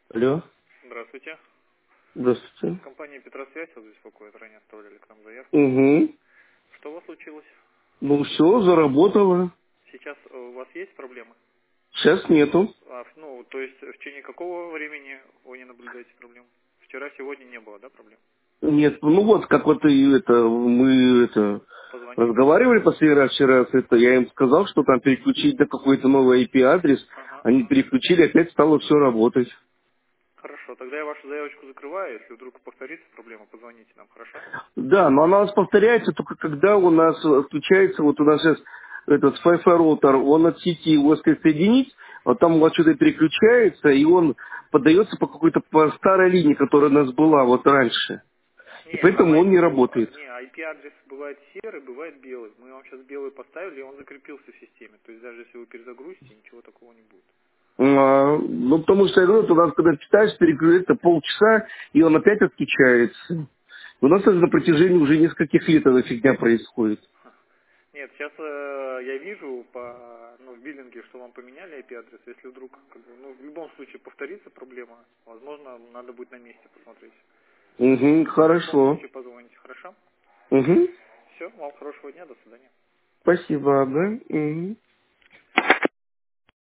Алло, Здравствуйте. здравствуйте. Компания Петросвязь вас беспокоит. Ранее оставляли к нам заявку. Угу. Что у вас случилось? Ну все, заработало. Сейчас у вас есть проблемы? Сейчас нету. То есть в течение какого времени вы не наблюдаете проблем? Вчера, сегодня не было, да, проблем? Нет, ну вот как вот и мы Позвонили? разговаривали последний раз вчера, я им сказал, что там переключить на какой-то новый IP-адрес. Ага, Они ага. переключили, опять стало все работать. Хорошо, тогда я вашу заявочку закрываю. Если вдруг повторится проблема, позвоните нам, хорошо? Да, но она у нас повторяется только когда у нас включается, вот у нас сейчас этот Wi-Fi роутер, он от сети его соединить, а там у вас что-то переключается, и он подается по старой линии, которая у нас была вот раньше. И Не, поэтому он не работает. IP-адрес бывает серый, бывает белый. Мы вам сейчас белый поставили, и он закрепился в системе. То есть даже если вы перезагрузите, ничего такого не будет. Ну, потому что, я говорю, вот у нас, когда читаешь, переключается полчаса, и он опять отключается. У нас это на протяжении уже нескольких лет эта фигня происходит. Нет, сейчас я вижу в биллинге, что вам поменяли IP-адрес. Если вдруг, в любом случае повторится проблема, возможно, надо будет на месте посмотреть. Угу, В любом хорошо. случае позвоните, хорошо? Угу, Все, вам хорошего дня, до свидания. спасибо, да. Угу.